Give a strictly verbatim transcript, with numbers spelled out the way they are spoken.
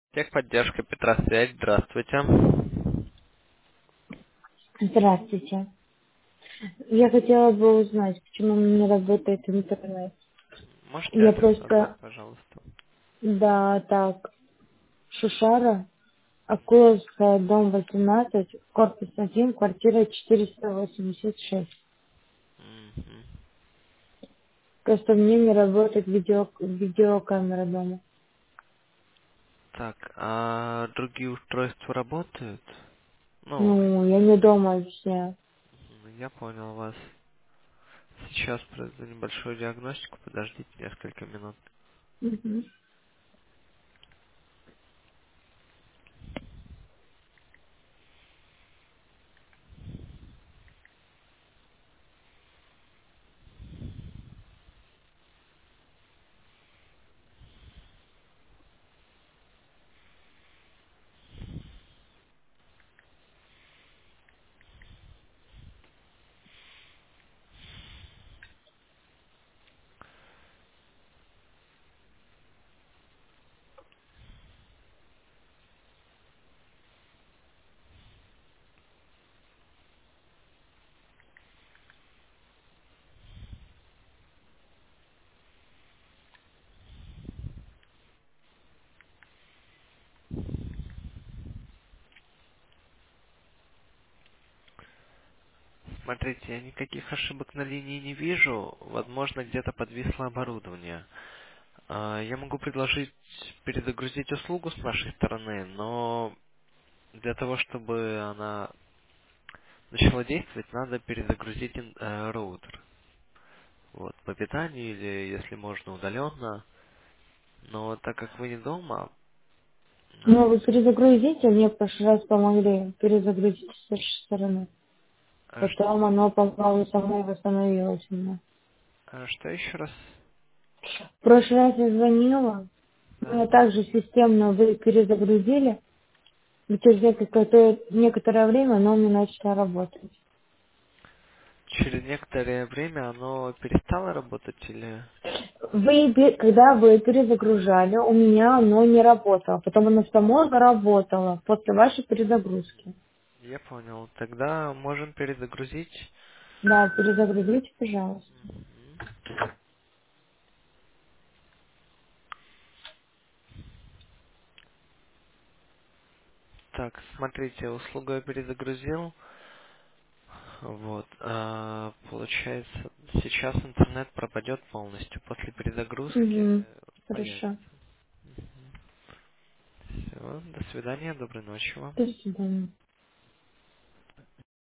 Техподдержка Петросвязь, здравствуйте. Здравствуйте. Я хотела бы узнать, почему у меня не работает интернет. Можете Я адрес назвать, просто, пожалуйста? да, так, Шушара, Акуловская, дом восемнадцать, корпус один, квартира четыреста восемьдесят шесть. Мгм. Просто мне не работает видео, видеокамера дома. Так, а другие устройства работают? Ну, Ну, я не дома, объясняю. м, я понял вас. Сейчас произведу небольшую диагностику, подождите несколько минут. Мгм. Смотрите, я никаких ошибок на линии не вижу. Возможно, где-то подвисло оборудование. А, Я могу предложить перезагрузить услугу с нашей стороны, но для того, чтобы она начала действовать, надо перезагрузить ин- э, роутер. Вот, по питанию или, если можно, удаленно. Но так как вы не дома, Ну, э, вы перезагрузите, мне в прошлый раз помогли перезагрузить с вашей стороны. а ш- Потом оно, по-моему, само восстановилось у меня. а что еще раз? В прошлый раз я звонила, Да. меня также системно вы перезагрузили, и через некоторое, некоторое время оно у меня начало работать. Через некоторое время оно перестало работать или... Вы, пе- когда вы перезагружали, у меня оно не работало, потом оно само заработало после вашей перезагрузки. Я понял. Тогда можем перезагрузить. Да, перезагрузите, пожалуйста. Так, смотрите, услугу я перезагрузил. Вот. а, получается, сейчас интернет пропадет полностью. После перезагрузки Угу. появится. Хорошо. Все, до свидания, доброй ночи вам. До свидания.